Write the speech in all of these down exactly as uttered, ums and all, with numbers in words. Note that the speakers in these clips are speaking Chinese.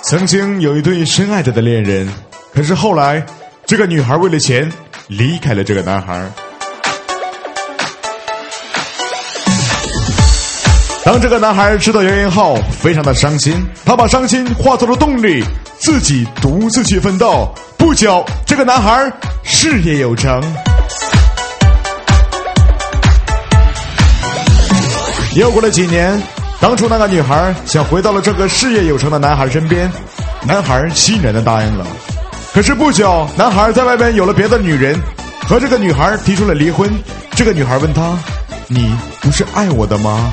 曾经有一对深爱着的恋人，可是后来这个女孩为了钱离开了这个男孩。当这个男孩知道原因后，非常的伤心，他把伤心化作了动力，自己独自去奋斗。不久，这个男孩事业有成。又过了几年，当初那个女孩想回到了这个事业有成的男孩身边，男孩欣然的答应了。可是不久，男孩在外边有了别的女人，和这个女孩提出了离婚。这个女孩问他：你不是爱我的吗？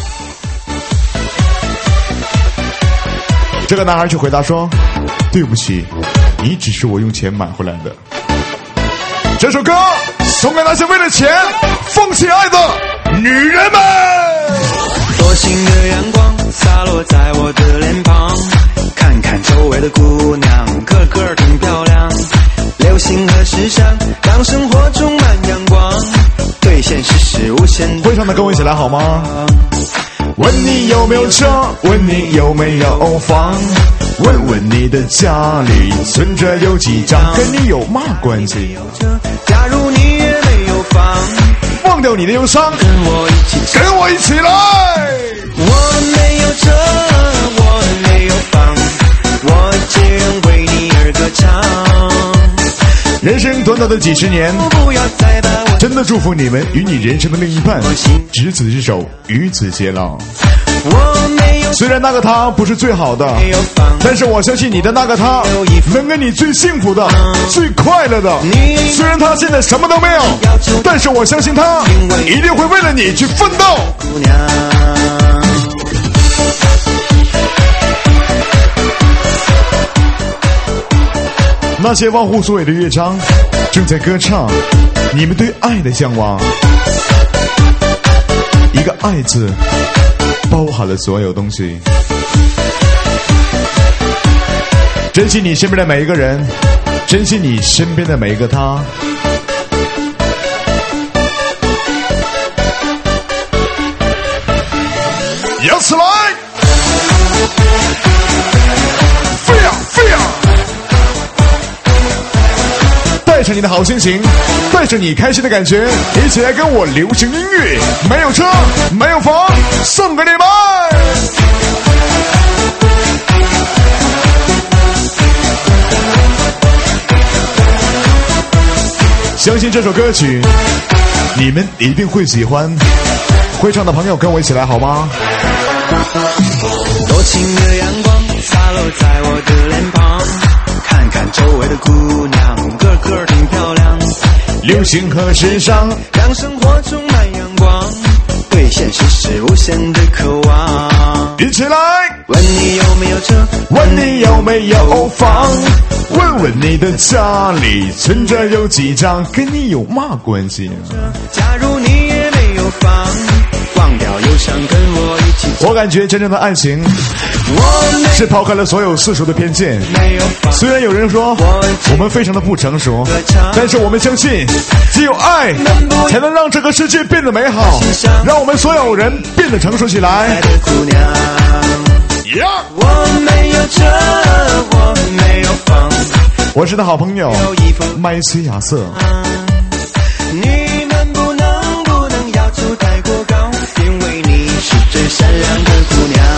这个男孩却回答说：对不起，你只是我用钱买回来的。这首歌送给那些为了钱放弃爱的女人们。 多情的阳光洒落在我的脸庞，看看周围的姑娘个个挺漂亮，流行和时尚让生活充满阳光，对现实是无限的。 会唱的跟我一起来好吗？问你有没有车，问你有没有房，问问你的家里存着有几张，跟你有嘛关系？ 假如你也没有房， 忘掉你的忧伤， 跟我一起跟我一起来。 我没有车，我没有房，我只能为你而歌唱。 人生短短的几十年， 不要再把我真的祝福你们与你人生的另一半执子之手，与子偕老。 我没有虽然那个他不是最好的，但是我相信你的那个他能给你最幸福的、最快乐的。虽然他现在什么都没有，但是我相信他一定会为了你去奋斗。 姑娘， 那些忘乎所以的乐章正在歌唱你们对爱的向往。一个爱字包含了所有东西。珍惜你身边的每一个人，珍惜你身边的每一个他。摇起来，飞呀飞呀！带上你的好心情，带着你开心的感觉，一起来跟我流行音乐。没有车，没有房，送给你们。相信这首歌曲你们一定会喜欢，会唱的朋友跟我一起来好吗？ 多情的阳光洒落在我的脸庞，看看周围的姑娘个个挺漂亮， 流行和时尚让生活充满阳光，对现实是无限的渴望。 一起来， 问你有没有车， 问你有没有房，问问你的家里存着有几张，跟你有嘛关系啊？ 假如你也没有房，忘掉忧伤跟我一起。 我感觉真正的爱情是抛开了所有世俗的偏见。虽然有人说我们非常的不成熟，但是我们相信只有爱才能让这个世界变得美好，让我们所有人变得成熟起来。Yeah! 我没有车，我没有房， 我是他好朋友麦斯亚瑟。 你们不能不能要求太过高，因为你是最善良的姑娘。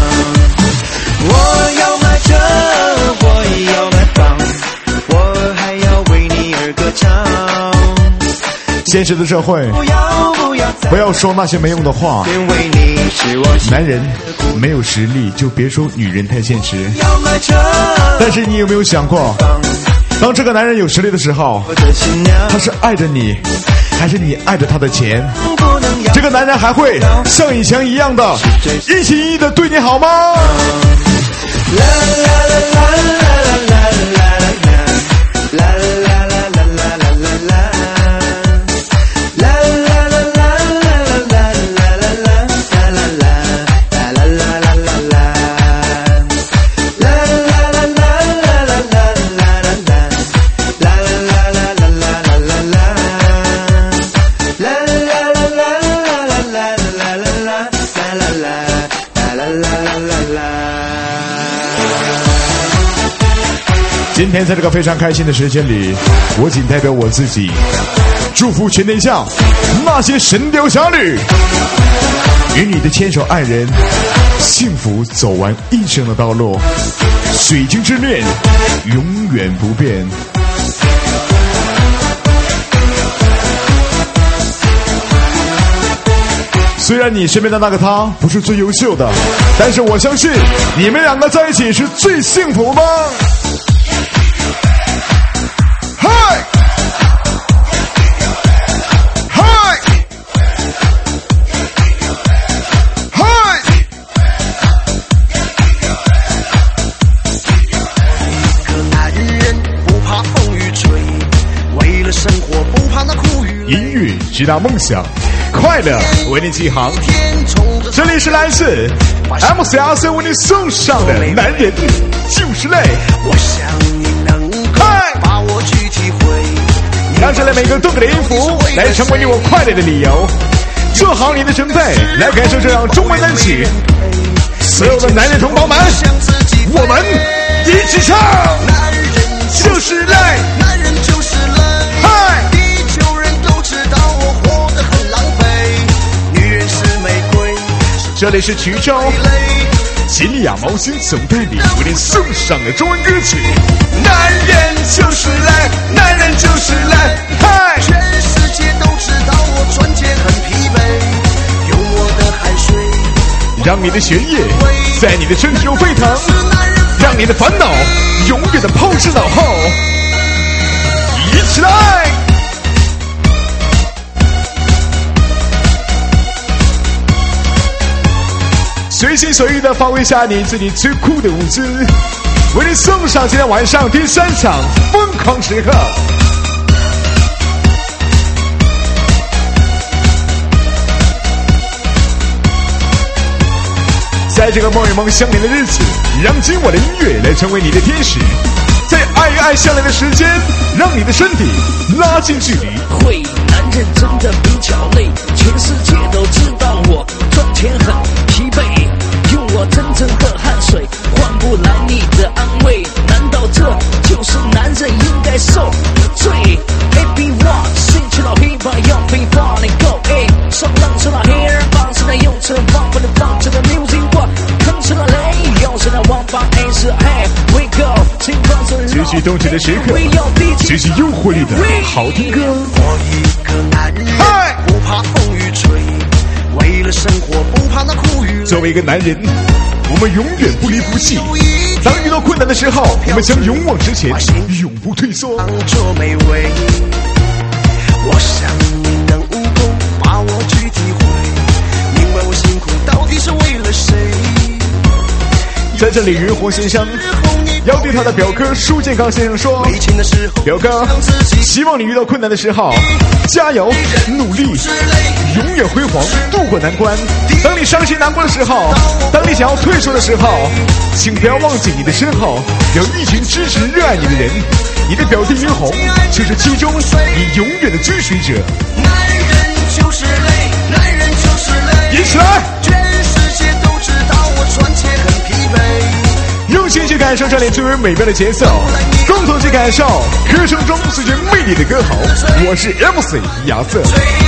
我要买车，我要买房，我还要为你而歌唱。 现实的社会， 不要不要不要说那些没用的话。 因为你是我男人没有实力，就别说女人太现实。 要买车， 但是你有没有想过，当这个男人有实力的时候，他是爱着你，还是你爱着他的钱？这个男人还会像以前一样的一心一意的对你好吗？ 啦啦啦啦啦啦啦啦啦啦啦啦啦啦啦啦。 今天在这个非常开心的时间里，我仅代表我自己，祝福全天下那些神雕侠侣，与你的牵手爱人幸福走完一生的道路，水晶之恋永远不变。虽然你身边的那个他不是最优秀的，但是我相信你们两个在一起是最幸福的。嗨嗨嗨！ 一个男人不怕风雨吹，为了生活不怕那苦与累。 音乐直达梦想，快乐为你起航。这里是来自 M C R C 为你送上的男人就是累。 我想你能够把我去体会， 让这类每个动感的音符来成为你我快乐的理由。做好你的准备，来感受这样中文单曲。所有的男人同胞们，我们一起唱。 男人就是累， 男人就是累。 嗨， 地球人都知道我活得很狼狈，女人是玫瑰。 这里是衢州吉利亚毛巾总代理为您送上的中文歌曲。男人就是累，男人就是累，嗨！ 全世界都知道我赚钱很疲惫，用我的汗水让你的血液在你的身体中沸腾，让你的烦恼永远的抛之脑后。一起来！随心所欲的发挥下你自己最酷的舞姿，为你送上今天晚上第三场疯狂时刻。在这个梦与梦相连的日子，让今晚的音乐来成为你的天使，在爱与爱相连的时间，让你的身体拉近距离。 会男人真的比较累，全世界都知道我赚钱很疲惫，用我真正的汗水换不来你的安慰，难道这就是男人应该受的罪 ？A B one 兴起到 hiphop 要飞放你 go A， 上浪吃了 hair， 放肆的用车放不能放这个 music one， 坑吃了雷，又是那王八 A 是 Hey we go， 情况是极其动情的时刻，极其诱惑力的好听歌。 我一个男人不怕风雨吹，为了生活不怕那苦与累。 作为一个男人，我们永远不离不弃。当遇到困难的时候，我们将勇往直前，永不退缩。 做美味，我想你能够把我去体会，明白我辛苦到底是为了谁。 在这里，云红先生要对他的表哥舒建刚先生说：“表哥，希望你遇到困难的时候，加油努力，永远辉煌，度过难关。当你伤心难过的时候，当你想要退缩的时候，请不要忘记你的身后有一群支持热爱你的人。你的表弟云红就是其中你永远的追随者。 男人就是累，男人就是累， 一起来！ 全世界都知道我赚钱很疲惫。 用心去感受这里最为美妙的节奏，共同去感受歌声中最具魅力的歌喉。我是 M C 亚瑟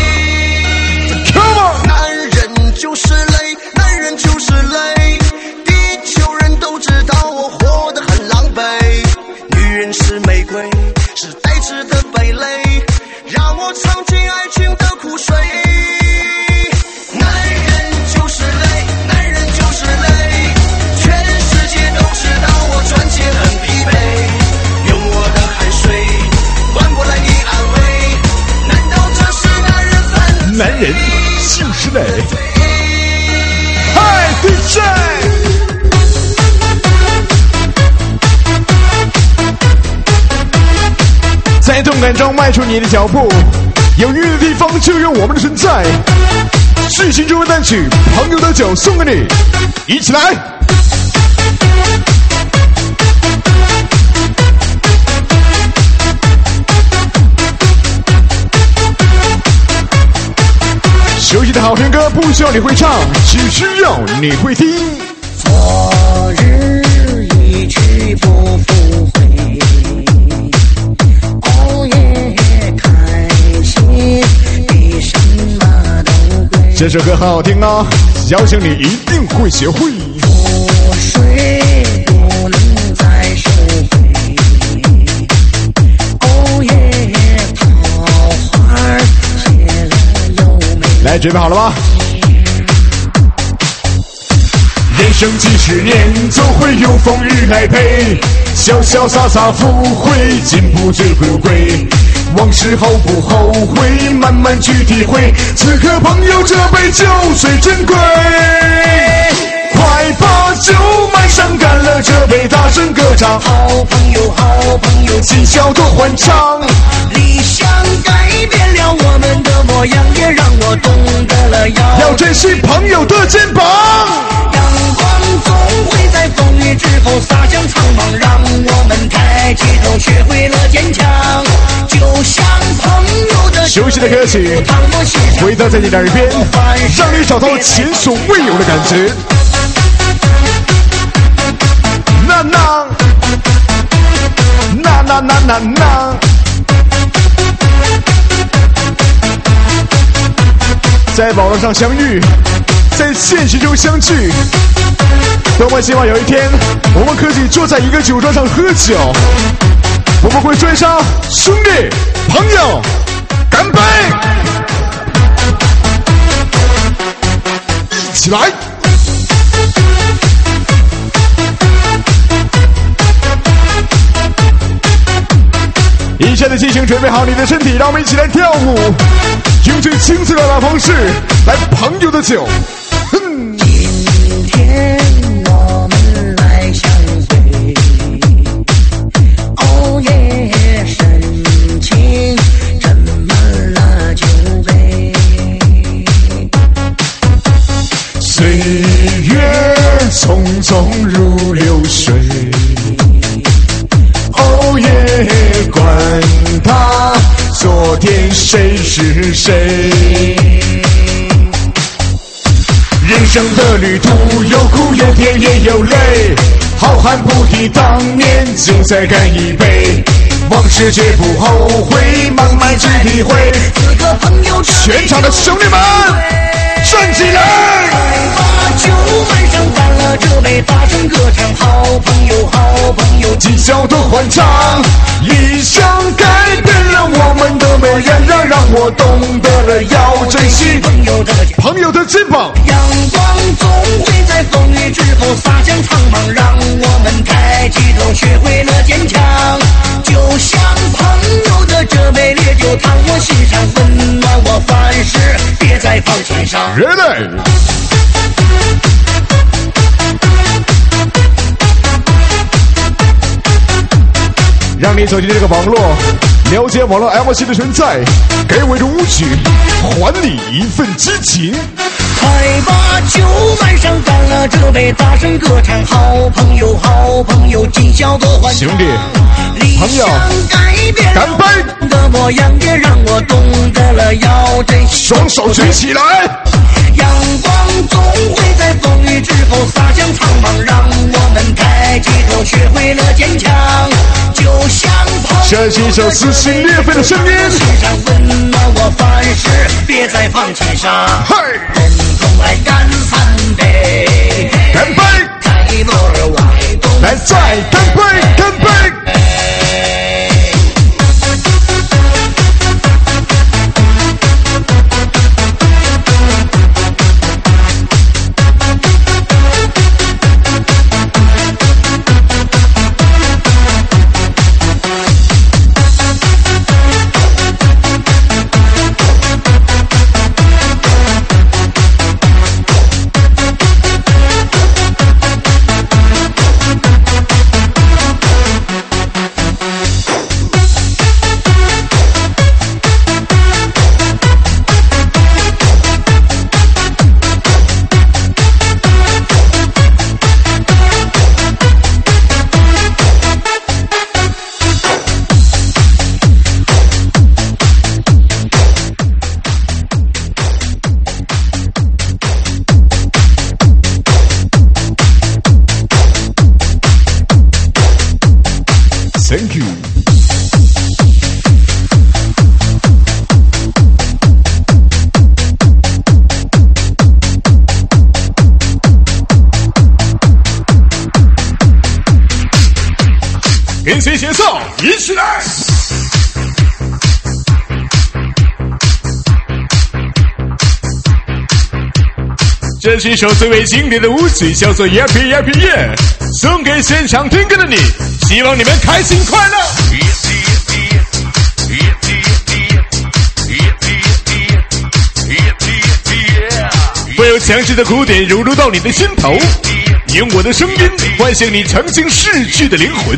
，Come on！ 男人就是累，男人就是累，地球人都知道我活得很狼狈。女人是玫瑰，是带刺的蓓蕾，让我尝尽爱情的苦水。男人就是累，男人就是累，全世界都知道我赚钱很疲惫，用我的汗水换过来你安慰，难道这是男人犯的罪？ 男人就是累。嗨 D J， 在动感中迈出你的脚步，有音乐的地方就有我们的存在。最新中文单曲《朋友的酒》送给你，一起来！熟悉的好听歌不需要你会唱，只需要你会听。 昨日一去不复回， 这首歌很好听啊，相信你一定会学会。 覆水不能再收回，哦耶，桃花谢了又美。 来，准备好了吗？人生几十年，总会有风雨来陪，潇潇洒洒赴会，进步最富贵。往事后不后悔，慢慢去体会，此刻朋友这杯酒最珍贵。快把酒满上，干了这杯，大声歌唱。 好朋友，好朋友， 今宵多欢畅。 理想改变了我们的模样，也让我懂得了要要珍惜朋友的肩膀。 阳光总会在风雨之后洒向苍茫，让我们抬起头，学会了坚强。就像朋友的熟悉的歌曲回到在你的耳边，让你找到前所未有的感觉。那那那那那那那，在网络上相遇，在现实中相聚。多么希望有一天，我们可以坐在一个酒桌上喝酒，我们会追上兄弟朋友，干杯！一起来！一切的激情，准备好你的身体，让我们一起来跳舞，用最轻松的方式来朋友的酒。哼， 今天我们来相会，哦耶，深情斟满了酒杯， 岁月匆匆如流水，哦耶，管他昨天谁是谁。人生的旅途有苦有甜也有泪，好汉不提当年，酒再干一杯，往事绝不后悔，慢慢去体会。 四个朋友， 全场的兄弟们站起来， 把酒满上，干了这杯，大声歌唱。好朋友，好朋友， 今宵多欢畅。理想改变了我们的模样，让让我懂得了要珍惜朋友的朋友的肩膀。 阳光总会在风雨之后洒向苍茫，让我们抬起头，学会了坚强。就像朋友的这杯烈酒，烫我心上，温暖我凡事，别再放心上。 Ready。让你走进这个网络，了解网络 M C 的存在，给我一种舞曲，还你一份激情。 快把酒满上，干了这杯，大声歌唱。好朋友，好朋友，今宵多欢畅。 兄弟，朋友， 改变干杯！ 的模样，也让我懂得了要珍惜。 双手举起来。 阳光总会在风雨之后洒向苍茫，让我们抬起头，学会了坚强。就像朋友， 这是一首撕心裂肺的声音， 心上温暖我凡事，别再放轻伤。 嘿， 人共来干三杯， 干杯！ 开门外东， 来再干杯，干杯！ 跟随节奏一起来。这是一首最为经典的舞曲，叫做 Yappy Yappy Yeah， 送给现场听歌的你，希望你们开心快乐。会有强势的鼓点融入到你的心头，用我的声音唤醒你曾经逝去的灵魂。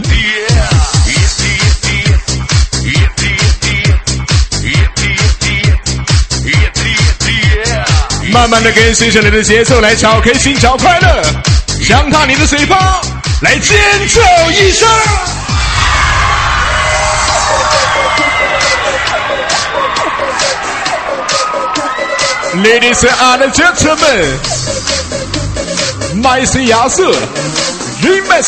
慢慢的跟随着你的节奏来找开心找快乐，张大你的嘴巴来尖叫一声。Ladies and gentlemen， 麦斯亚瑟 Remix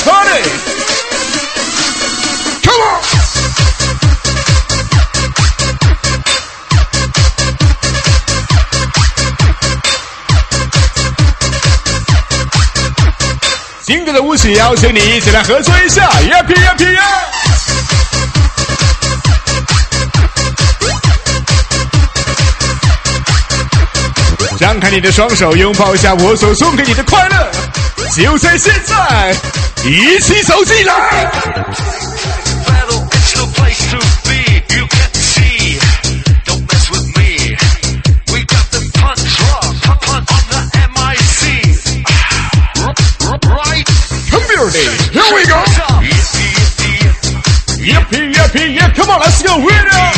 Party，Come on！ 经典的舞曲，邀请你一起来合作一下 ，Yappy Yappy Yeah！ 张开你的双手，拥抱一下我所送给你的快乐，就在现在，一起走进来。Here we go! Yippee, yippee, yeah! Come on, let's go! Winner!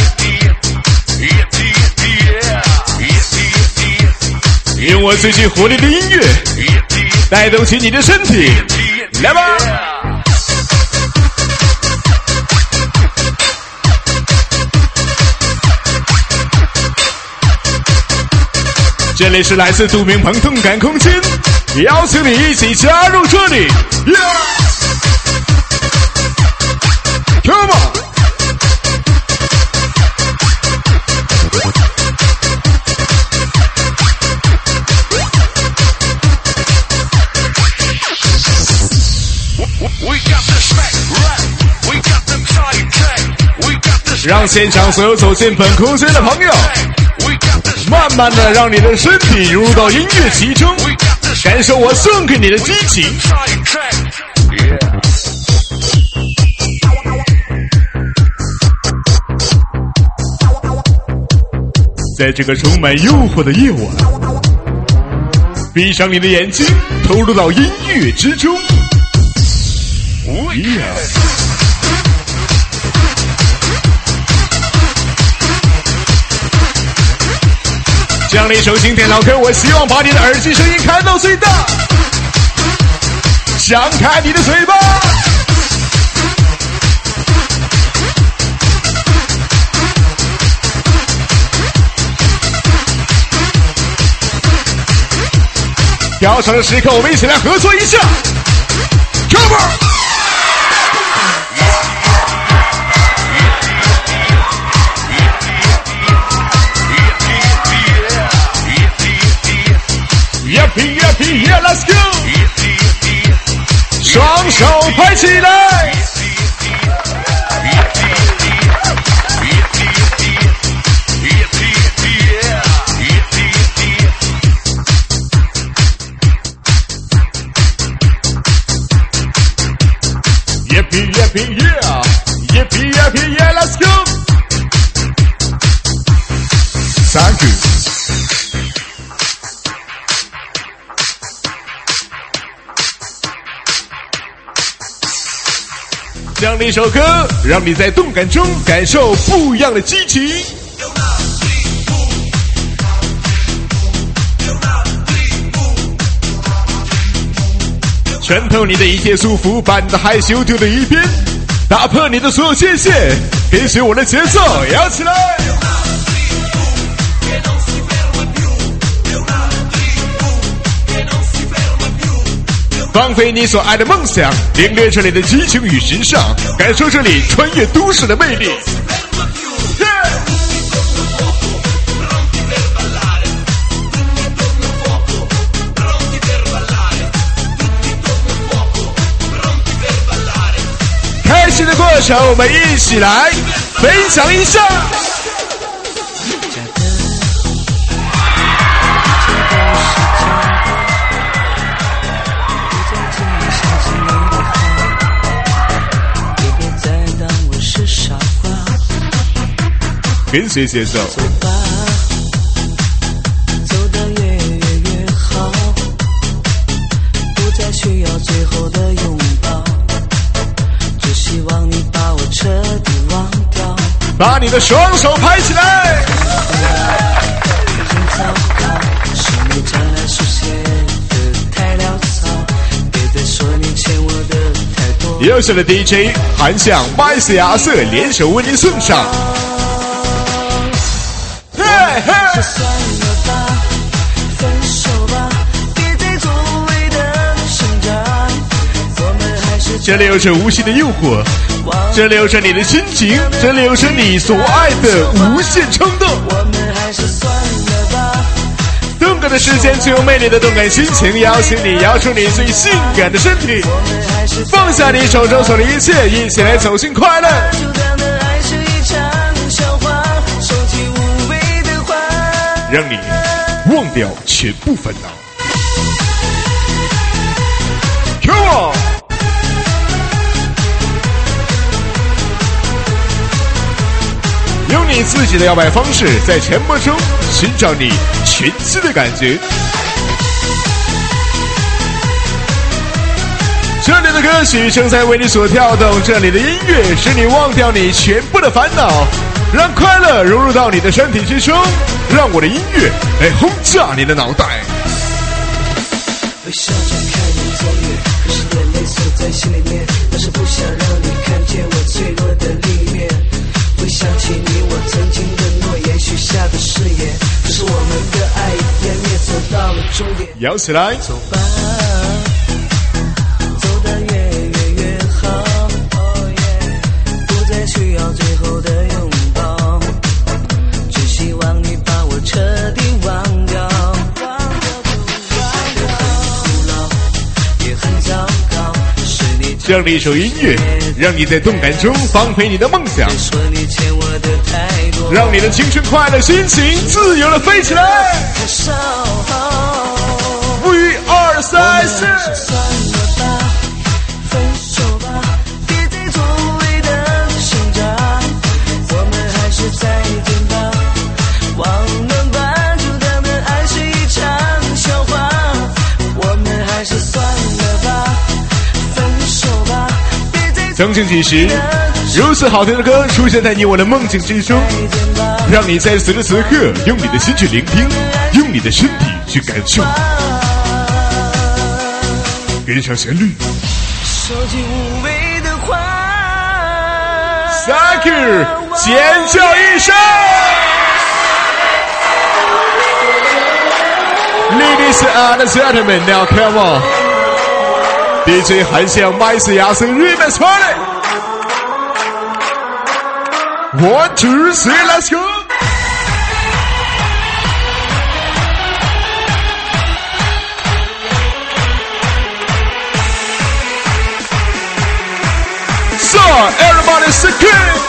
用我最具活力的音乐，带动起你的身体，来吧！这里是来自杜明鹏动感空间，邀请你一起加入这里。Yeah!Come on! We got the smack right, we got them tight tag, we got the 让现场所有走进本空间的朋友，慢慢的让你的身体融入到音乐其中，感受我送给你的激情。在这个充满诱惑的夜晚，闭上你的眼睛，投入到音乐之中。Yeah. 这样的一首经典老歌，我希望把你的耳机声音开到最大，张开你的嘴巴。跳绳的时刻，我们一起来合作一下 ，Come on！Yappy yappy yeah let's go！ 双手拍起来。Yippee yippee yeah, yippee yippee yeah, let's go. Thank you. 这样的一首歌，让你在动感中感受不一样的激情。穿透你的一切束缚，把你的害羞丢到一边，打破你的所有界限，跟随我的节奏，摇起来！放飞你所爱的梦想，领略这里的激情与时尚，感受这里穿越都市的魅力。开心的过的时候，我们一起来分享一下。跟随节奏。 走吧，走得越远越好，不再需要最后的拥抱，只希望你把我彻底忘掉。 把你的双手拍起来。 很糟糕，是你将来出现的太潦草，别再说你欠我的太多。 优秀的 D J 韩向、麦斯亚瑟联手为您送上。 就算了吧，分手吧，别再作为的挣扎。我们还是这里有着无形的诱惑，这里有着你的心情，这里有着你所爱的无限冲动。 我们还是算了吧。 动感的时间，最有魅力的动感心情，邀请你摇出你最性感的身体，放下你手中所的一切，一起来走进快乐。让你忘掉全部烦恼。Come on！ 用你自己的摇摆方式，在沉默中寻找你全新的感觉。这里的歌曲正在为你所跳动，这里的音乐使你忘掉你全部的烦恼，让快乐融入到你的身体之中。让我的音乐来轰炸你的脑袋。 微笑着看你走远，可是眼泪锁在心里面，但是不想让你看见我脆弱的另一面。回想起你我曾经的诺言，许下的誓言，可是我们的爱一点点走到了终点。 摇起来， 走吧，走得越远越好， oh yeah， 不再需要最后的拥抱，只希望你把我彻底忘掉，忘掉不忘掉，徒劳也很糟糕，是你这样的一首音乐，让你在动感中放飞你的梦想， 说你欠我的太多， 让你的青春快乐心情自由的飞起来。一二三四， 算了吧，分手吧，别再作为的挣扎，我们还是再见吧，忘了吧，就当的爱是一场笑话，我们还是算了吧，分手吧，别再曾经几时，如此好听的歌出现在你我的梦境之中，让你在此时此刻用你的心去聆听，用你的身体去感受。跟上旋律， 说句无谓的话 Thank you， 尖叫一声 Ladies and gentlemen, now come on D J 韩向麦斯亚森 Remix Party One, two, three, let's go Everybody sing it!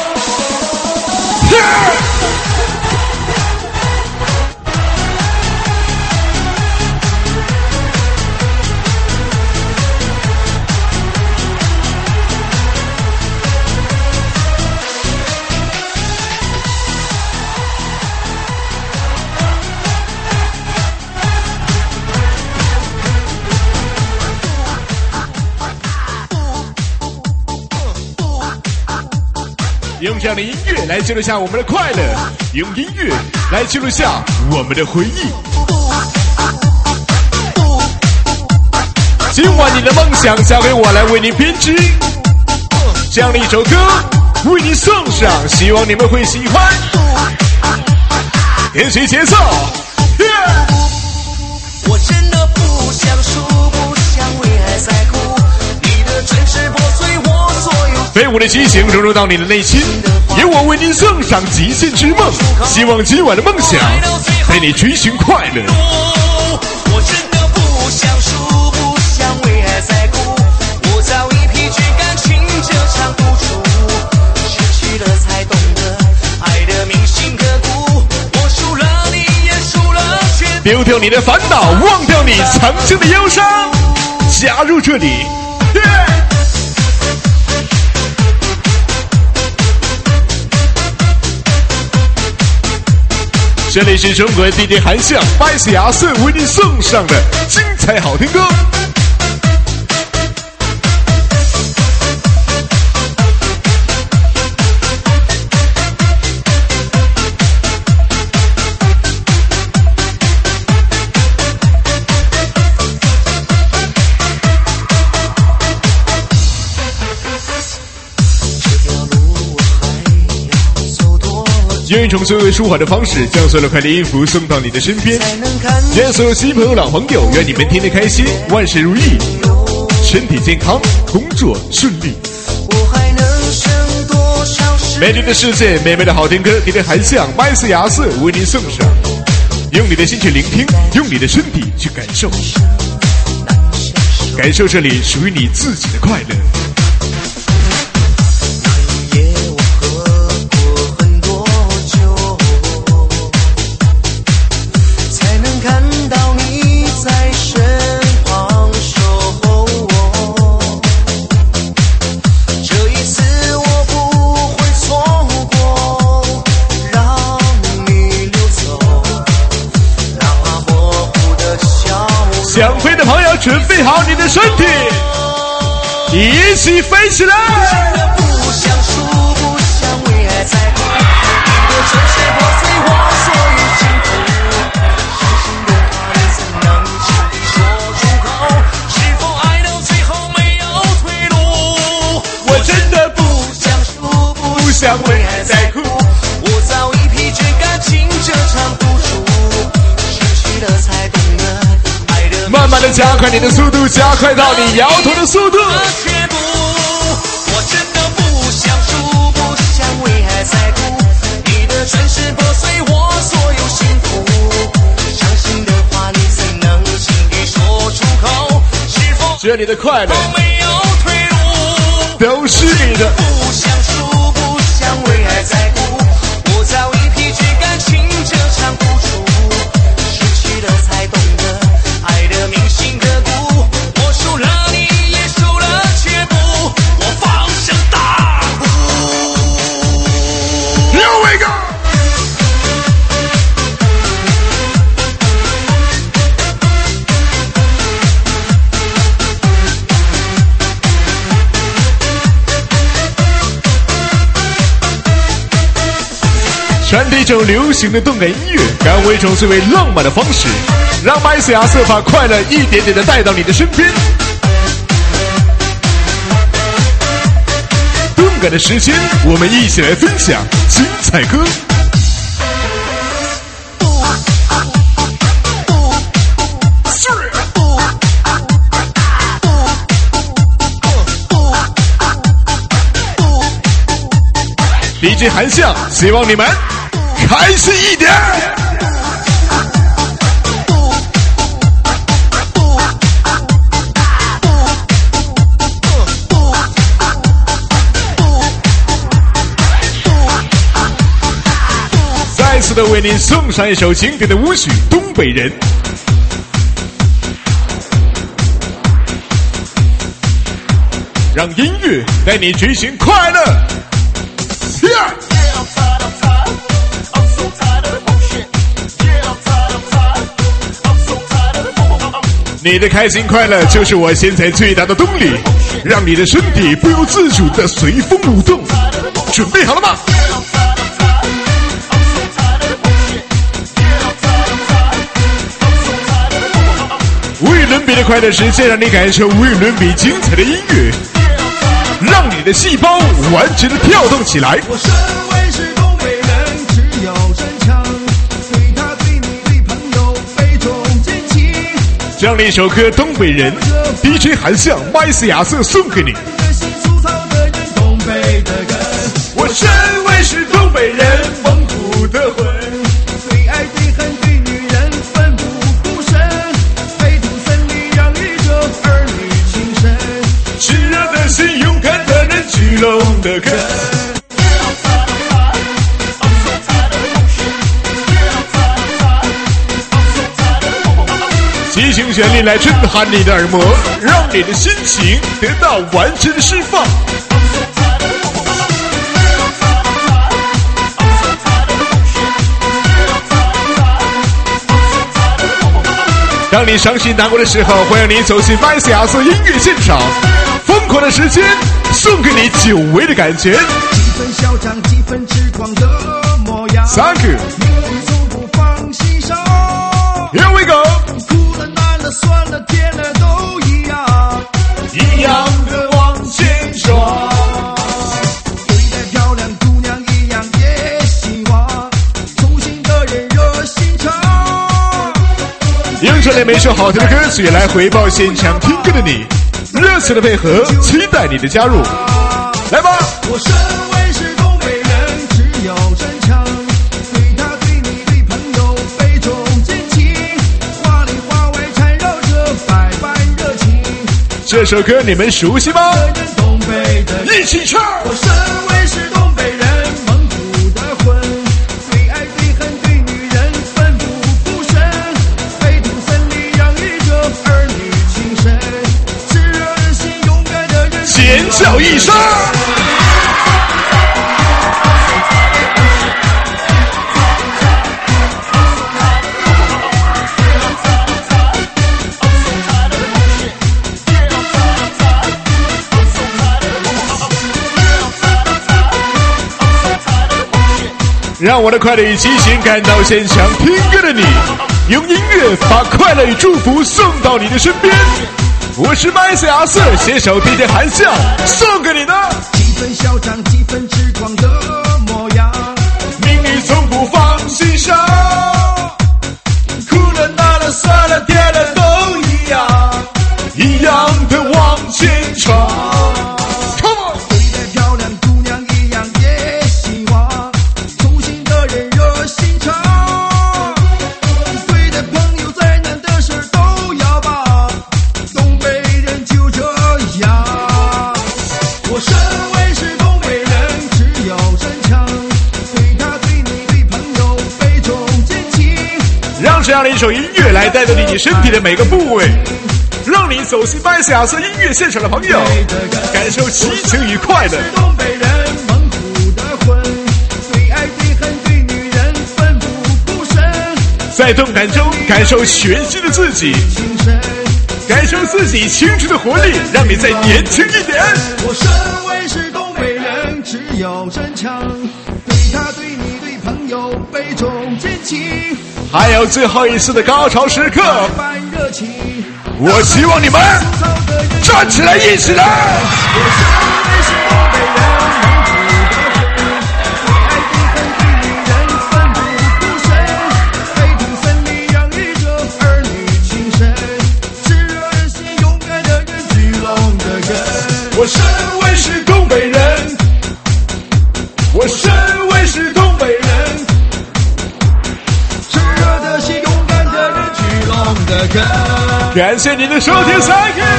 Yeah! 用这样的音乐来记录下我们的快乐，用音乐来记录下我们的回忆。今晚你的梦想交给我来为你编织，这样的一首歌为你送上，希望你们会喜欢。跟随节奏， yeah! 我真的不想输，不想为爱在乎，你的真实破碎我所有。 飞舞的激情融入到你的内心，由我为您送上极限之梦，希望今晚的梦想陪你追寻快乐。 我真的不想输，不想为爱在乎，我早已疲倦，感情这场赌注。 丢掉你的烦恼，忘掉你曾经的忧伤，加入这里。Yeah! 这里是中国 D J 韩向麦斯亚瑟为你送上的精彩好听歌。用一种最为舒缓的方式，将所有的快递音符送到你的身边。愿所有新朋友、老朋友，愿你们天天开心，万事如意，身体健康，工作顺利。美丽的世界，美美的好听歌，你的韩向麦斯亚瑟为您送上。用你的心去聆听，用你的身体去感受，感受这里属于你自己的快乐。想飞的朋友，准备好你的身体，一起飞起来！不想输，不想为爱在乎，你的城市破碎我所有幸福，伤心的话你怎能轻易说出口？是否爱到最后没有退路？我真的不想输，不想为爱在乎，我早已疲倦感情这场赌注，失去了才懂得。慢慢的加快你的速度，加快到你摇头的速度。我真的不想输，不想为爱在乎，你的城市破碎我所有幸福，伤心的话你怎能轻易说出口？是否这里的快乐没有退路？都是你的。不想输，不想为爱在乎，我早已疲倦感情这场赌注，失去了才懂得。爱的铭心刻骨，我输了你也输了，却不我放声大哭。Here we go！ 传递一种流行的动感音乐，感悟一种最为浪漫的方式。让麦斯亚瑟把快乐一点点的带到你的身边。动感的时间，我们一起来分享精彩歌。D J 韩向，希望你们开心一点。再次的为您送上一首经典的舞曲《东北人》，让音乐带你追寻快乐。Yeah! 你的开心快乐就是我现在最大的动力，让你的身体不由自主的随风舞动。准备好了吗？无与伦比的快乐时间，让你感受无与伦比精彩的音乐，让你的细胞完全的跳动起来。我身为是东北人，只有真诚，对他对你对朋友非常真情。这样的一首歌《东北人》，D J 韩向麦斯亚瑟送给你。我身为是东北人，蒙古的魂，对爱对恨对女人奋不顾身，北土森林养育着儿女情深，炽热的心，勇敢的人，聚拢的根。 旋律来震撼你的耳膜，让你的心情得到完全的释放。当你伤心难过的时候，欢迎你走进麦斯亚瑟音乐现场，疯狂的时间送给你久违的感觉。 几分嚣张，几分痴狂的模样。 Thank you。 你从不放心上。 Here we go。 苦了难了酸了甜了都一样， 一样的往前闯。 对待漂亮姑娘一样也希望，粗心的人热心肠。 用这类每首好听的歌曲来回报现场听歌的你，热情的配合，期待你的加入，来吧！ 我身为是东北人，只有真诚，对他对你对朋友非重真情，话里话外缠绕着百般热情。 这首歌你们熟悉吗？ 东北的一起唱！ 我身为是东北人，蒙古的魂，对爱对恨对女人奋不顾身，北土森林养育着儿女情深，炽热的心勇敢的人， 尖叫一声！让我的快乐与激情赶到现场听歌的你，用音乐把快乐与祝福送到你的身边。我是麦斯亚瑟，携手 D J 韩笑，送给你的几分嚣张，几分痴狂的模样。 命运从不放心上，苦了难了酸了甜了都一样，一样的往前闯。这样的一首音乐来带动你身体的每个部位，让你走进麦斯亚瑟音乐现场的朋友，感受激情与快乐。 东北人蒙古的魂，对爱对恨对女人奋不顾身， 在动感中感受全新的自己，感受自己青春的活力，让你再年轻一点。 我身为是东北人，只有真诚，对他对你对朋友杯中真情。 还有最后一次的高潮时刻，我希望你们站起来，一起来！我身为是东北人，我身为是东北人。感谢您的收听 ，Thank you。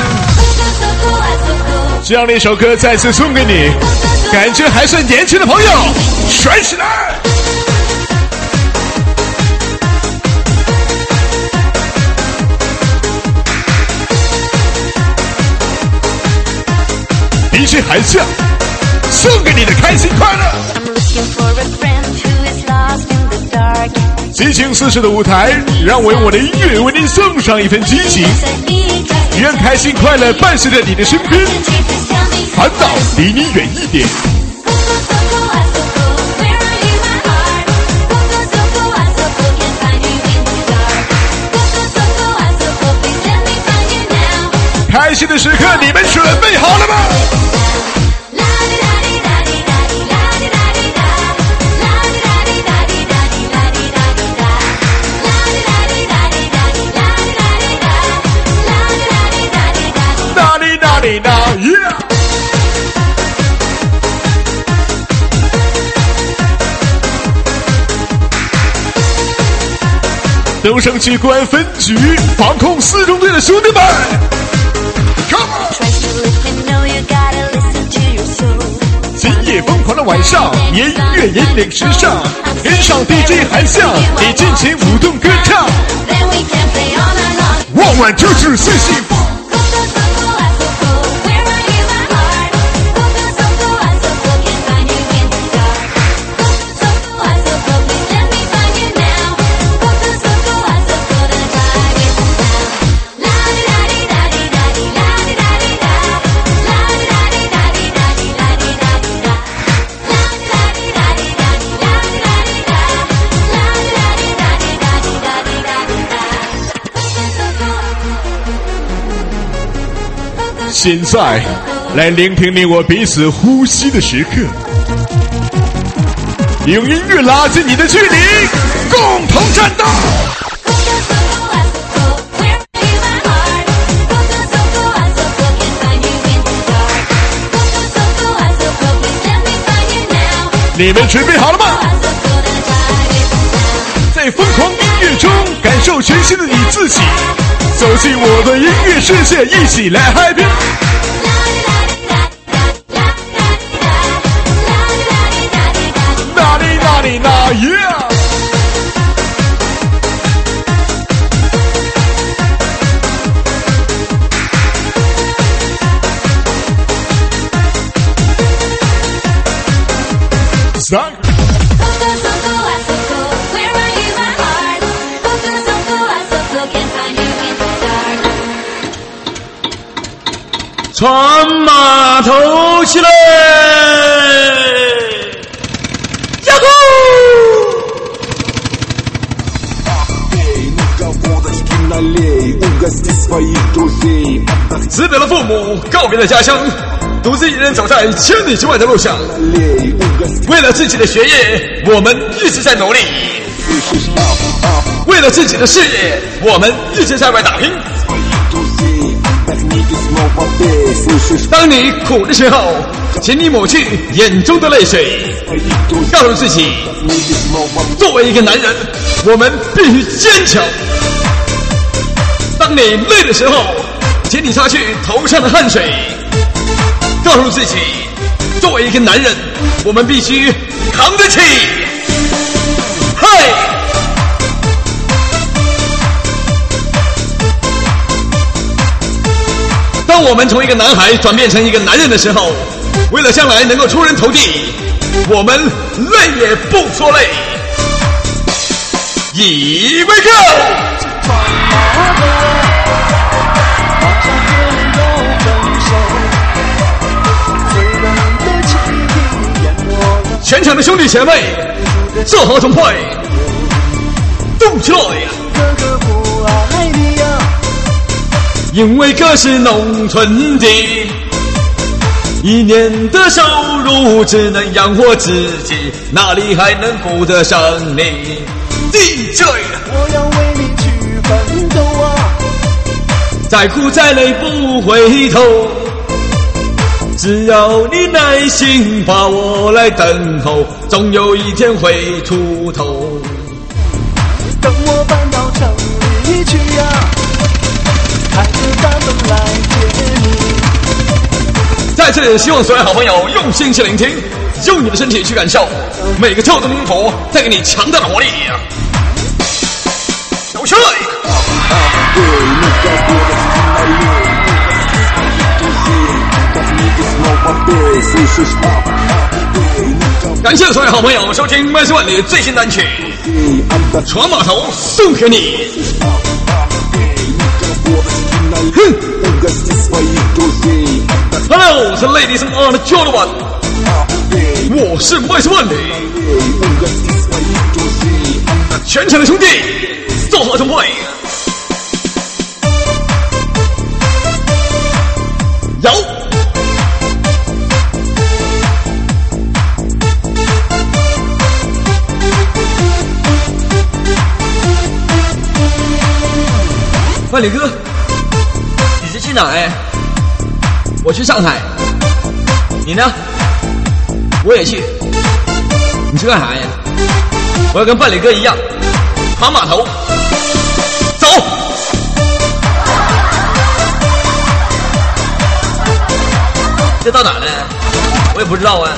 这样的一首歌再次送给你，感觉还算年轻的朋友，甩起来！D J 韩笑，送给你的开心快乐。激情四射的舞台，让我用我的音乐为您送上一份激情。愿开心快乐伴随着你的身边，烦恼离你远一点。开心的时刻，你们准备好了吗？Yeah! 东升区公安分局防控四中队的兄弟们 ，Come on！ 今夜疯狂的晚上，音乐引领时尚，跟上 D J 韩笑，你尽情舞动歌唱。 One one two three C C。现在，来聆听你我彼此呼吸的时刻，用音乐拉近你的距离，共同战斗。你们准备好了吗？在疯狂音乐中，感受全新的你自己。走进我的音乐世界，一起来 happy。哪里哪里哪 yeah。三。 船码头起来！呀呼！ 辞别了父母，告别了家乡，独自一人走在千里之外的路上。为了自己的学业，我们一直在努力；为了自己的事业，我们一直在外打拼。当你苦的时候，请你抹去眼中的泪水，告诉自己，作为一个男人，我们必须坚强。当你累的时候，请你擦去头上的汗水，告诉自己，作为一个男人，我们必须扛得起。嗨！当我们从一个男孩转变成一个男人的时候，为了将来能够出人头地，我们累也不说累。Here we go！ 全场的兄弟姐妹，做好准备，动起来呀！因为哥是农村的，一年的收入只能养活自己，哪里还能顾得上你 D J？ 我要为你去奋斗啊， 再苦再累不回头，只要你耐心把我来等候，总有一天会出头。 等我搬到城里去呀、啊，开着大灯来接你。 再次希望所有好朋友用心去聆听，用你的身体去感受，每个跳动的音符带给你强大的活力。有趣！感谢所有好朋友收听麦斯万里最新单曲《船码头》，送给你。哼 Hello， 是 Ladies and Gentlemen， 我是麦斯万里，全场的兄弟做好准备，有。万里哥，你是去哪儿？我去上海。你呢？我也去。你去干啥呀？我要跟万里哥一样，爬码头。走。这到哪了？我也不知道啊。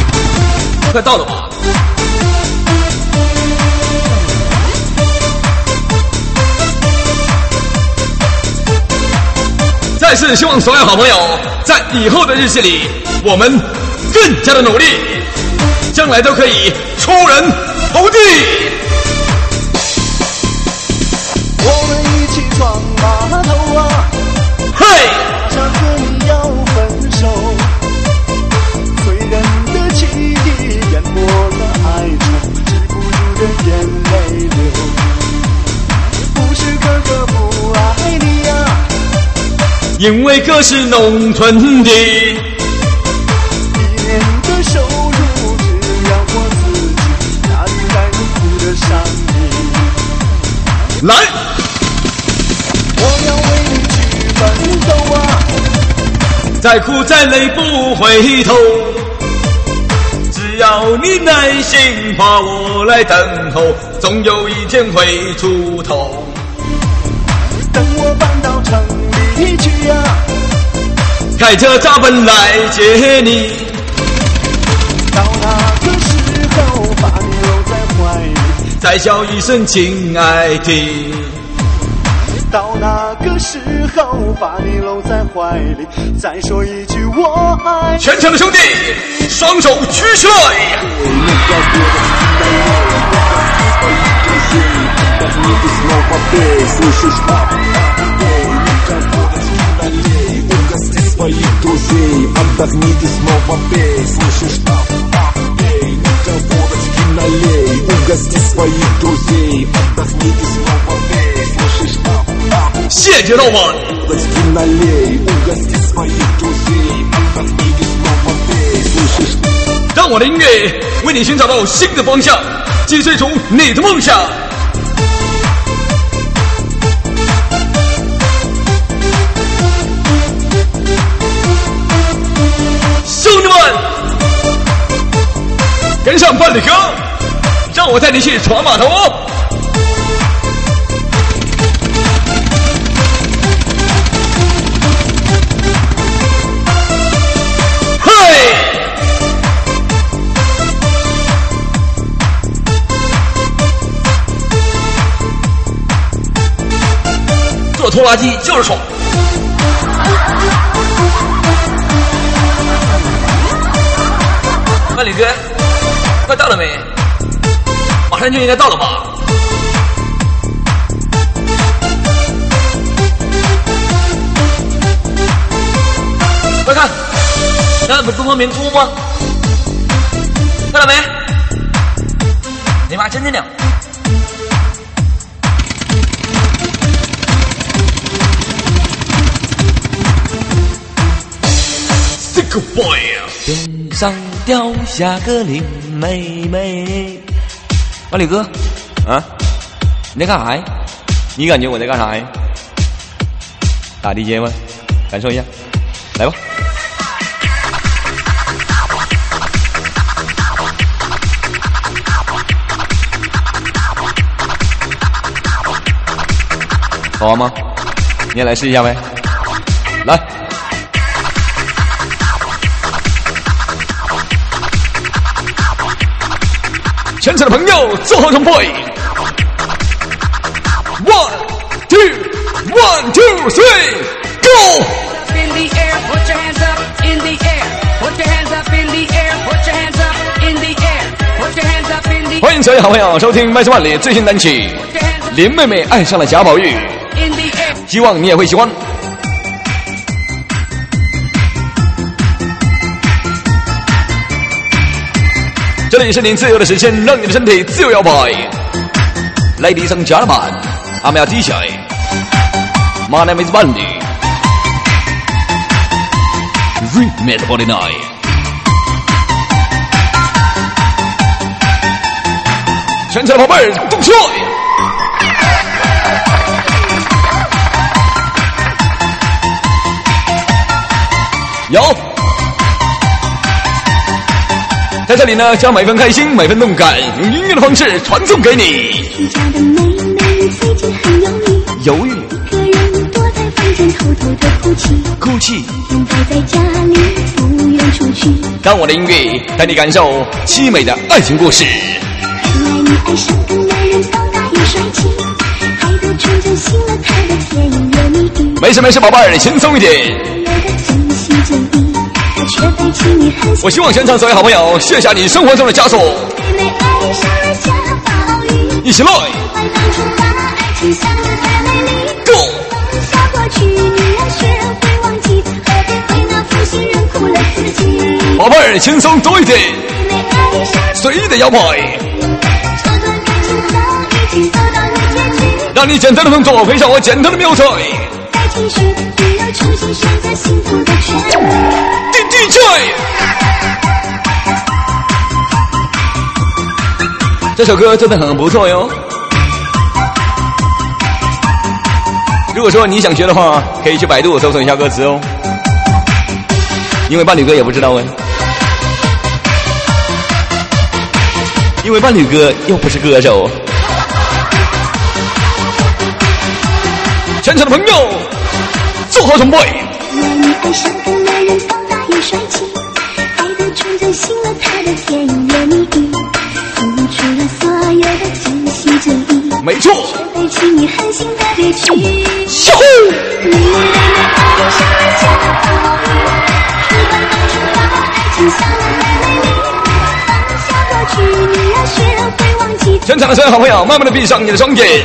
快到了吧？ 再次希望所有好朋友在以后的日子里，我们更加的努力，将来都可以出人头地。 我们一起闯码头啊， 嘿， 想和你要分手，醉人的记忆淹没了哀愁，止不住的眼泪流，不是哥哥不爱你呀、啊， 因为哥是农村的，一年的收入只养活自己，哪里来能顾得上你？ 来， 我要为你去奋斗啊， 再苦再累不回头，只要你耐心把我来等候，总有一天会出头。 等我搬到城里去呀、啊， 开着大奔来接你， 到那个时候把你搂在怀里， 再叫一声亲爱的。 到那个时候把你搂在怀里，再说一句我爱你。 全场的兄弟，双手举起来！谢谢老板。让我的音乐为你寻找到新的方向，击碎出你的梦想。兄弟们，跟上伴侣哥，让我带你去闯码头。做拖拉机就是爽。万里哥，快到了没？马上就应该到了吧？快看，那不是东方明珠吗？看到没？你妈真的亮！Good boy， 天上掉下个林妹妹。万里哥，啊，你在干啥呀？你感觉我在干啥呀？打地接吗？感受一下，来吧。好玩吗？你也来试一下呗。来。 全场的朋友做好准备 ，one two one two three go！ In the air, put your hands up in the air. Put your hands up in the air. Put your hands up in the air. Put your hands up in the air. 欢迎所有好朋友收听麦斯万里最新单曲《林妹妹爱上了贾宝玉》，希望你也会喜欢。这里是您自由的时间，让你的身体自由摇摆。Ladies and gentlemen, I'm your D J. My name is Bandy. Remade for the night. 全场的宝贝儿动起来！有。在这里呢，将每份开心、每份动感，用音乐的方式传送给你。 你家的妹妹最近很忧郁， 犹豫， 一个人躲在房间偷偷的哭泣， 哭泣， 现在在家里不愿出去。 让我的音乐带你感受凄美的爱情故事。 看来你爱上个男人高大又帅气，爱的纯真醒了他的甜言蜜语。 没事没事，宝贝儿，轻松一点。我希望全场所有好朋友卸下你生活中的枷锁，一起来。Go！ 宝贝儿，轻松多一点，随意的摇摆，让你简单的动作配上我简单的妙腿。D J， 这首歌真的很不错哟。如果说你想学的话，可以去百度搜索一下歌词哦。因为伴侣哥也不知道哎，因为伴侣哥又不是歌手。全场的朋友，做好准备。 你爱上个男人高大又帅气，爱的冲走醒了他的甜言蜜语，付出了所有的真心真意， 没错， 却背弃你狠心的离去。 哟呼！ 你妹妹爱上了贾宝玉，时光当初把爱情像了妹妹你，放下过去，你要学会忘记。 全场的所有好朋友，慢慢的闭上你的双眼。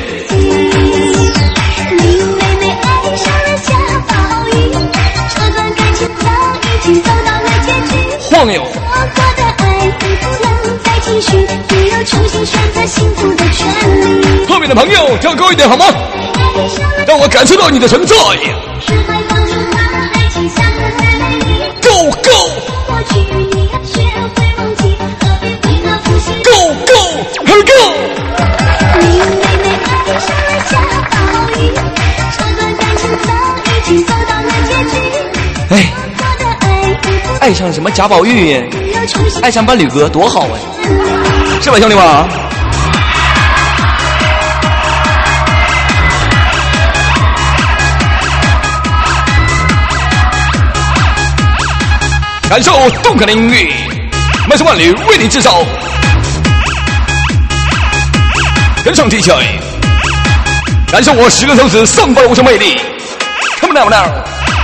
你妹妹爱上了贾宝玉，这段感情早已经走到了结局。 晃悠。 错过的爱已不能再继续，你有重新选择幸福的权利。 后面的朋友跳高一点好吗？让我感受到你的存在。 是会放出他的爱情像个妹妹你 Go go！ 过去你要学会忘记，何必为那负心 Go go！ Here we go！ 你妹妹爱上了贾宝玉，这段感情早已经走到了结局。 哎， 错过的爱已不爱上什么贾宝玉？ 有重新爱上伴侣哥多好哎，是吧兄弟们？感受动感的音乐，麦斯万里为你制造，跟上 D J， 感受我十个手指散发的无穷魅力 ，Come on now！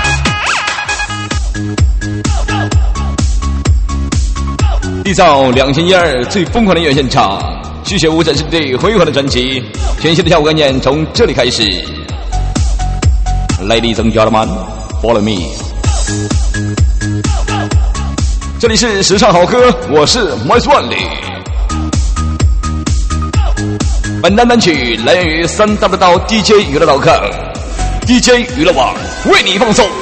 缔造两千一二最疯狂的音乐现场，续写无展示队辉煌的专辑，全新的跳舞概念从这里开始。Ladies and gentlemen, follow me。这里是时尚好歌，我是 Miss 万里。本单单曲来源于三 W 到 D J 娱乐 .com，D J 娱乐网为你放送。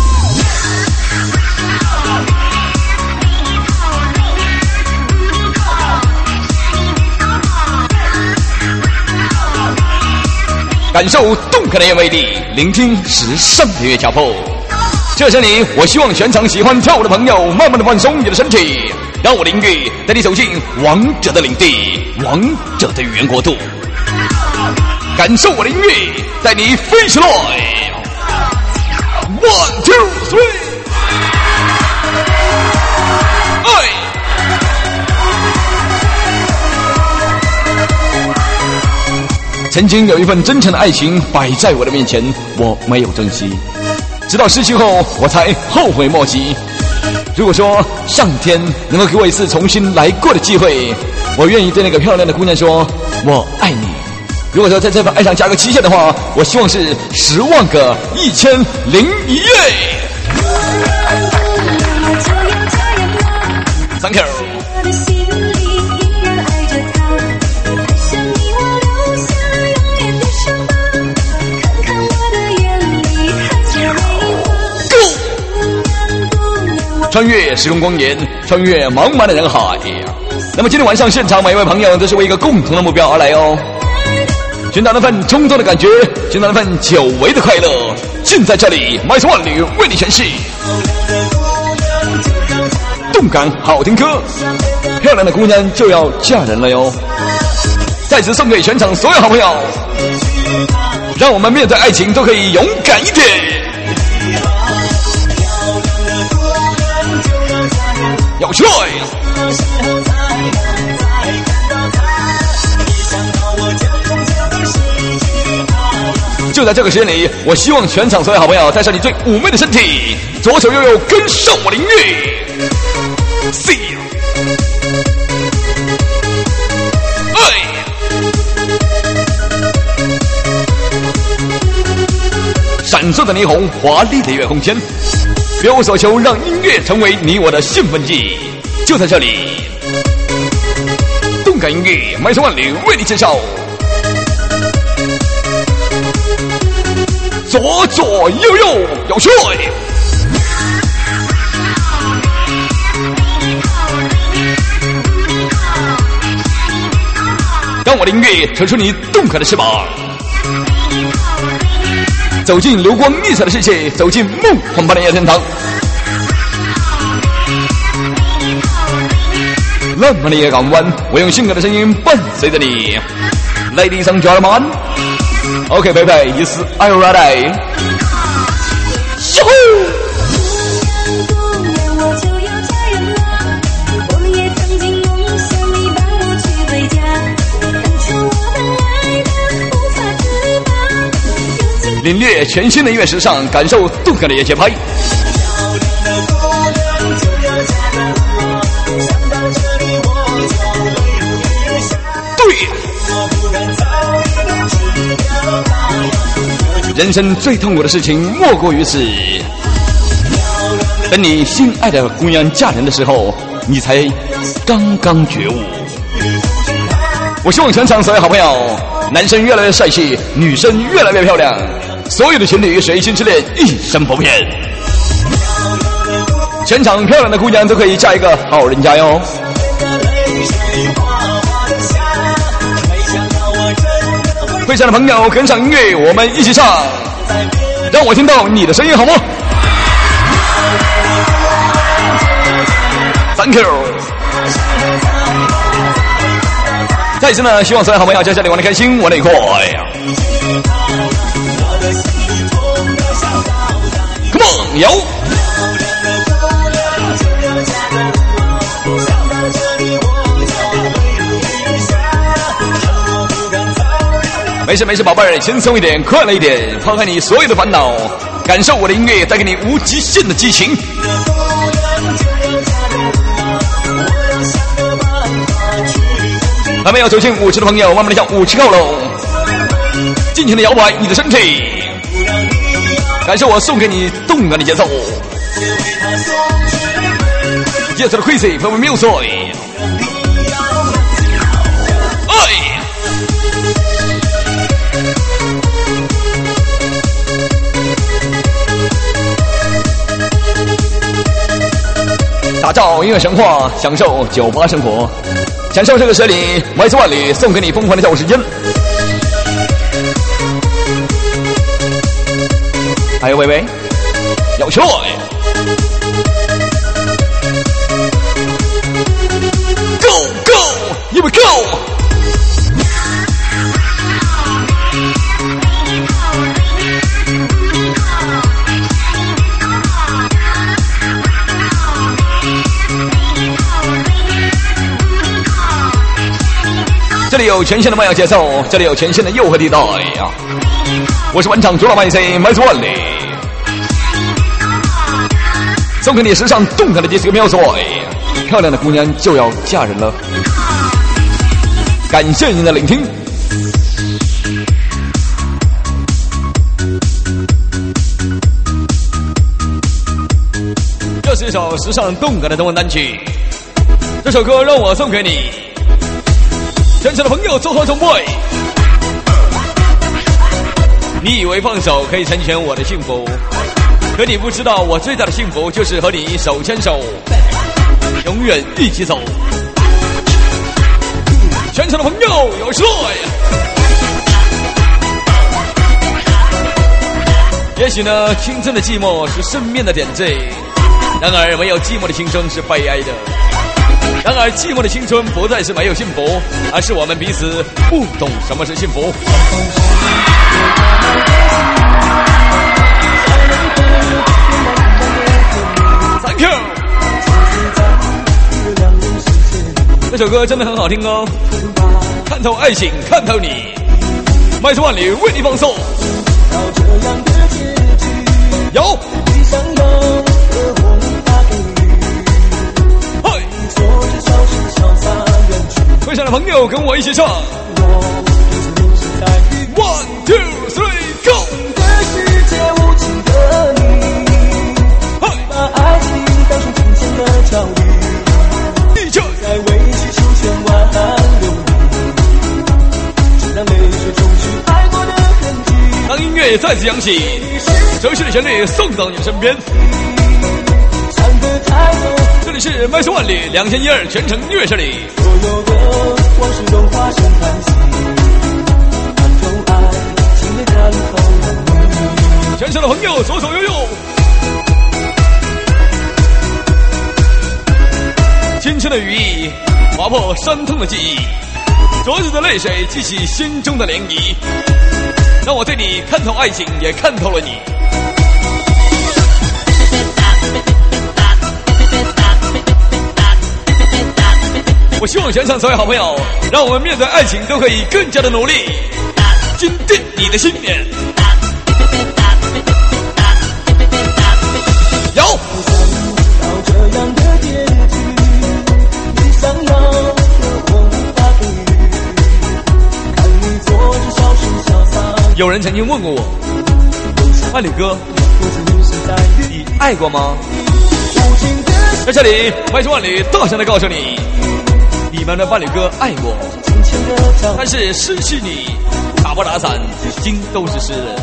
感受动感的音乐魅力，聆听时尚的音乐脚步。这是你，我希望全场喜欢跳舞的朋友，慢慢的放松你的身体，让我的音乐带你走进王者的领地，王者的语言国度。感受我的音乐，带你飞起来。One two three， 哎。曾经有一份真诚的爱情摆在我的面前，我没有珍惜。直到失去后，我才后悔莫及。如果说上天能够给我一次重新来过的机会，我愿意对那个漂亮的姑娘说我爱你。如果说在这份爱上加个期限的话，我希望是十万个一千零一夜。Thank you。穿越时空光年，穿越茫茫的人海。那么今天晚上现场每一位朋友都是为一个共同的目标而来哦，寻找那份冲动的感觉，寻找那份久违的快乐，尽在这里。麦斯万里为你诠释动感好听歌，漂亮的姑娘就要嫁人了哟。在此送给全场所有好朋友，让我们面对爱情都可以勇敢一点。要去！就就在这个时间里，我希望全场所有好朋友带上你最妩媚的身体，左手右右跟上我的音乐。See you。闪烁的霓虹，华丽的月空间，别无所求，让音乐成为你我的兴奋剂。就在这里，动感音乐，麦声万里为你介绍。左左右右，有趣。让我的音乐扯出你动感的翅膀。走进流光溢彩的世界，走进梦幻般的夜天堂，浪漫的夜港湾，我用性感的声音伴随着你。Ladies and gentlemen, OK, baby, is are you ready? 哟！领略全新的音乐时尚，感受动感的夜节拍。对，人生最痛苦的事情莫过于此。等你心爱的姑娘嫁人的时候，你才刚刚觉悟。我希望全场所有好朋友，男生越来越帅气，女生越来越漂亮。所有的情侣随心之恋一生不变，全场漂亮的姑娘都可以嫁一个好人家哟。会唱的朋友跟上音乐，我们一起唱，让我听到你的声音好吗 ？Thank you。再一次呢，希望所有好朋友在这里玩得开心，玩得愉快。Come on， 有。没事没事，宝贝儿，轻松一点，快乐一点，抛开你所有的烦恼，感受我的音乐带给你无极限的激情。还没有走进舞池的朋友，慢慢的向舞池靠拢，尽情的摇摆你的身体，感受我送给你动感的节奏。Yes, the crazy from music。哎，打造音乐神话，享受酒吧生活。享受这个十里麦斯万里，送给你疯狂的跳舞时间。还有喂喂，有趣 ！Go go， here we go！ 这里有全新的慢摇节奏，这里有全新的诱惑地带呀！我是晚场主老麦 C 麦斯万里，送给你时尚动感的这几个秒数，漂亮的姑娘就要嫁人了。感谢您的聆听。这是一首时尚动感的中文单曲，这首歌让我送给你。全场的朋友做好准备，你以为放手可以成全我的幸福，可你不知道我最大的幸福就是和你手牵手，永远一起走。全场的朋友有帅，也许呢，青春的寂寞是生命的点缀，然而没有寂寞的青春是悲哀的。然而寂寞的青春不再是没有幸福，而是我们彼此不懂什么是幸福。Thank you。这首歌真的很好听哦，看透爱情，看透你，麦斯万里为你放送。 朋友跟我一起唱 One two three go。 的世界无情的你，把爱情当成金钱的交易， 你就在委曲求全挽留你，只让泪水冲去爱过的痕迹。 当音乐再次响起，熟悉的旋律送到你的身边。 唱得太多， 这里是麦斯万里两千一二全程音乐这里， 所有的往事都化成叹息，看透爱情的看透你。 全场的朋友左手右右，青春的羽翼划破伤痛的记忆，昨日的泪水激起心中的涟漪，让我对你看透爱情，也看透了你。我希望全场所有好朋友，让我们面对爱情都可以更加的努力，坚定你的信念。有到这样的结局，你想要的我无法给予，看你做着小声潇洒。 有人曾经问过我，万里哥，你爱过吗？在这里，麦斯万里大声的告诉你，你们的伴侣哥爱过，但是失去你，打不打伞，心都是湿的。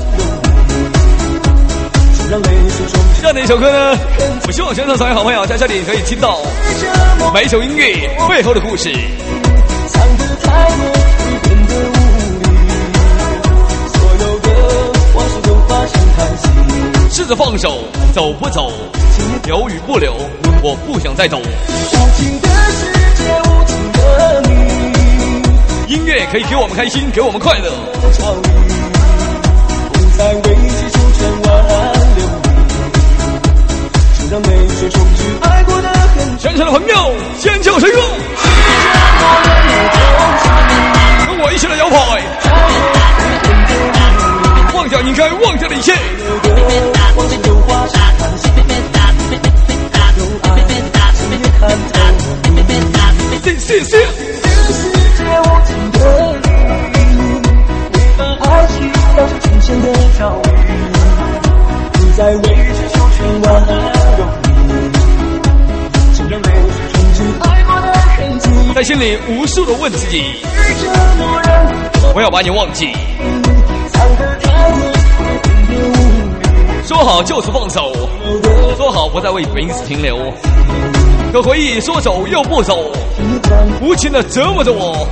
这样的一首歌呢，我希望全场所有好朋友在这里可以听到每一首音乐背后的故事。 唱得太多会变得无力，所有的往事都化成叹息。 试着放手，走不走，留与不留，我不想再走。 无情的世界，无情的你， 音乐可以给我们开心，给我们快乐。 超越不再委曲求全挽留你，只让泪水冲去爱过的痕迹。 全场的朋友，先叫谁歌？跟我一起来摇摆，忘掉应该忘掉的一切。 往事都化成叹息，有爱情也看透你。 谢谢谢。 世界无情的你，把爱情当成金钱的交易，不再委曲求全挽留你，只让泪水冲去爱过的痕迹。 在心里无数的问自己，我要把你忘记。说好就此放手，说好不再为彼此停留，可回忆说走又不走，无情的折磨着我。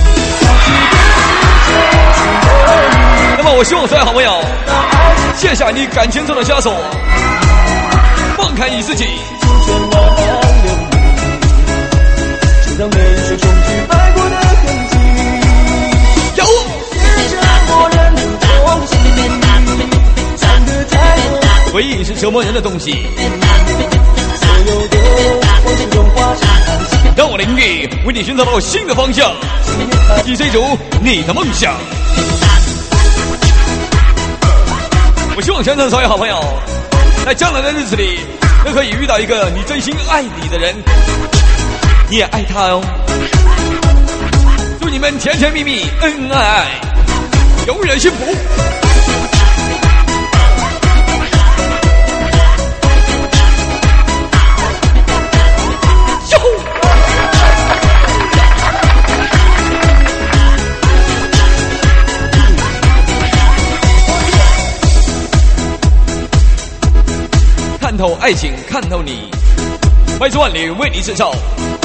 那么我希望所有好朋友卸下你感情中的枷锁，放开你自己。 让泪水冲去爱过的痕迹。 有回忆是折磨人的东西，让我的音乐为你寻找到新的方向，去追逐你的梦想。我希望全场所有好朋友在将来的日子里都可以遇到一个你真心爱你的人，你也爱他哦。祝你们甜甜蜜蜜，恩恩爱爱，永远幸福。看透爱情，看透你，麦斯万里为你制造